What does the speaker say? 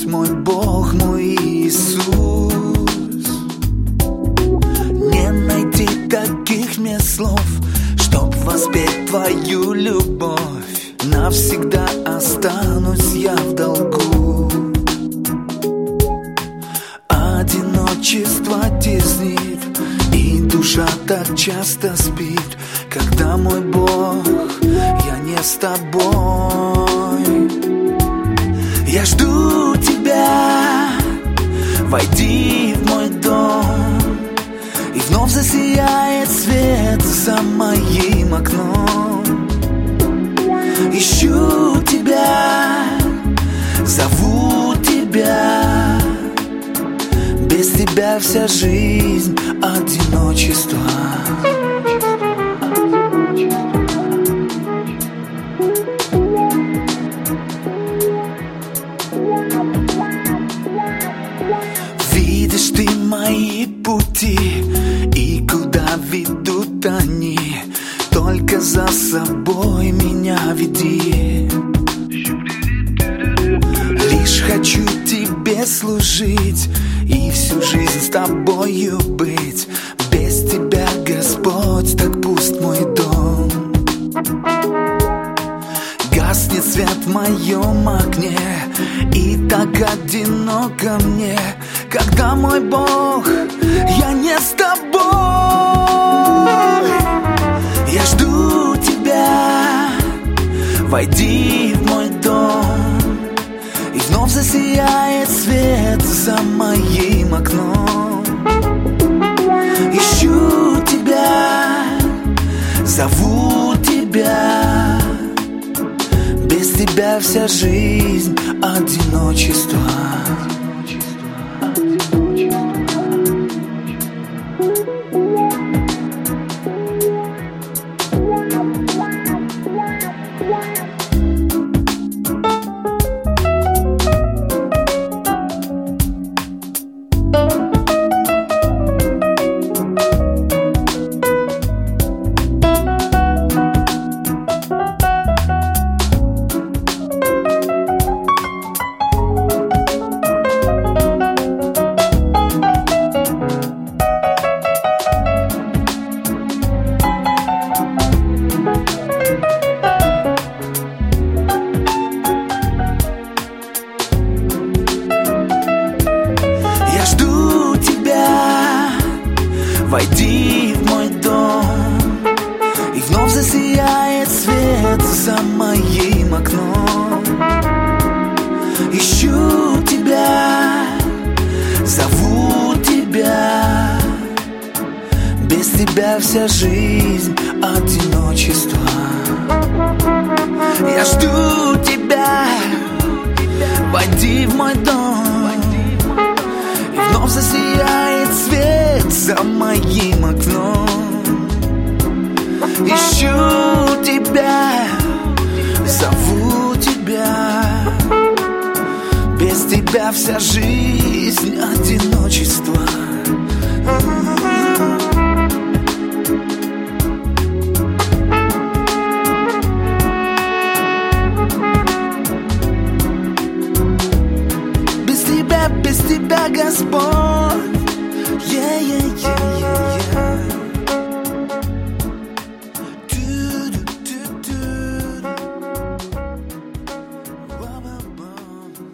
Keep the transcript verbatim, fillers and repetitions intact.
мой Бог, мой Иисус. Не найти таких мне слов, чтоб воспеть твою любовь. Навсегда останусь я в долгу. Одиночество теснит, и душа так часто спит, когда мой Бог, я не с тобой. Я жду тебя, войди в мой дом, и вновь засияет свет за моим окном. Ищу тебя, зову тебя, без тебя вся жизнь одиночество. Видишь ты мои пути, и куда ведут они, только за собой меня веди. Лишь хочу тебе служить и всю жизнь с тобою быть. Без тебя, Господь, так пуст мой дом. Гаснет свет в моем окне, и так одиноко мне, когда мой Бог, я не с тобой. Я жду тебя, войди в мой дом, и вновь засияет свет за моим окном. Ищу тебя, зову тебя, без тебя вся жизнь одиночество. Войди в мой дом, и вновь засияет свет за моим окном. Ищу тебя, зову тебя, без тебя вся жизнь одиночество. Я жду тебя, войди в мой дом, и вновь засияет свет за моим окном. Ищу тебя, зову тебя, без тебя вся жизнь одиночество. Без тебя, без тебя, Господь. Yeah, yeah, yeah, yeah.